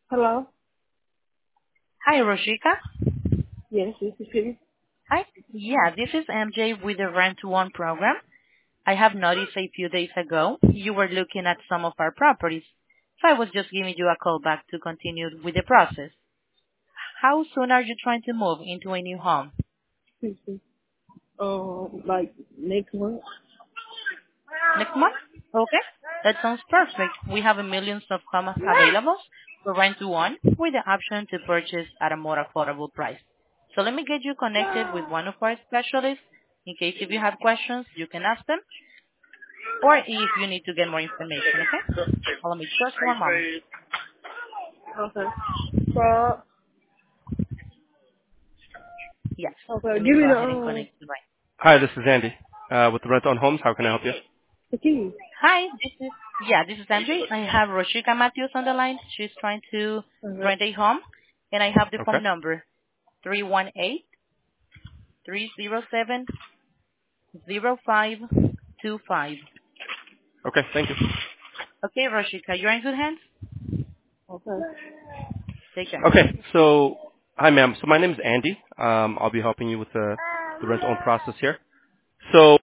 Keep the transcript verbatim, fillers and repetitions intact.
Hello? Hi, Roshika. Yes, this is she. Hi. Yeah, this is M J with the Rent to Own program. I have noticed a few days ago you were looking at some of our properties, so I was just giving you a call back to continue with the process. How soon are you trying to move into a new home? Susan. Um, like next month. Next month? Okay. That sounds perfect. We have a millions of homes available for rent to own with the option to purchase at a more affordable price. So let me get you connected with one of our specialists. In case if you have questions, you can ask them, or if you need to get more information, okay? Allow me just one moment. Okay. So, Yes. okay, Let me give me go the ahead and um connect you right. Hi, this is Andy uh, with the Rent on Homes. How can I help you? the key. Hi, this is, yeah, this is Andre. I have Roshika Matthews on the line. She's trying to Okay. rent a home, and I have the Okay. phone number, three one eight, three zero seven, zero five two five. Okay, thank you. Okay, Roshika, you're in good hands? Okay. Take care. Okay, so hi, ma'am. So my name is Andy. Um, I'll be helping you with the the rent on process here. So